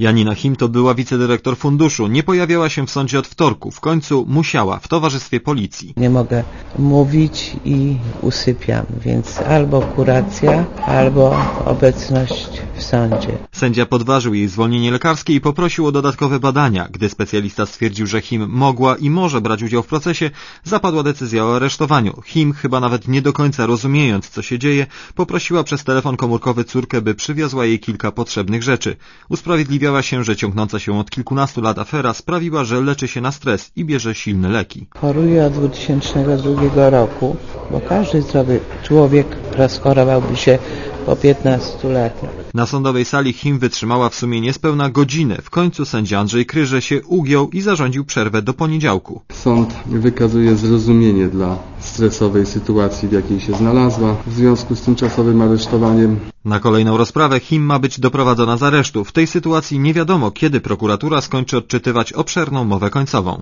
Janina Him to była wicedyrektor funduszu. Nie pojawiała się w sądzie od wtorku. W końcu musiała w towarzystwie policji. Nie mogę mówić i usypiam, więc albo kuracja, albo obecność w sądzie. Sędzia podważył jej zwolnienie lekarskie i poprosił o dodatkowe badania. Gdy specjalista stwierdził, że Him mogła i może brać udział w procesie, zapadła decyzja o aresztowaniu. Him, chyba nawet nie do końca rozumiejąc, co się dzieje, poprosiła przez telefon komórkowy córkę, by przywiozła jej kilka potrzebnych rzeczy. Usprawiedliwiała się, że ciągnąca się od kilkunastu lat afera sprawiła, że leczy się na stres i bierze silne leki. Choruję od 2002 roku, bo każdy zdrowy człowiek rozchorowałby się po 15 latach. Na sądowej sali Him wytrzymała w sumie niespełna godzinę. W końcu sędzia Andrzej Kryże się ugiął i zarządził przerwę do poniedziałku. Sąd wykazuje zrozumienie dla stresowej sytuacji, w jakiej się znalazła w związku z tymczasowym aresztowaniem. Na kolejną rozprawę Him ma być doprowadzona z aresztu. W tej sytuacji nie wiadomo, kiedy prokuratura skończy odczytywać obszerną mowę końcową.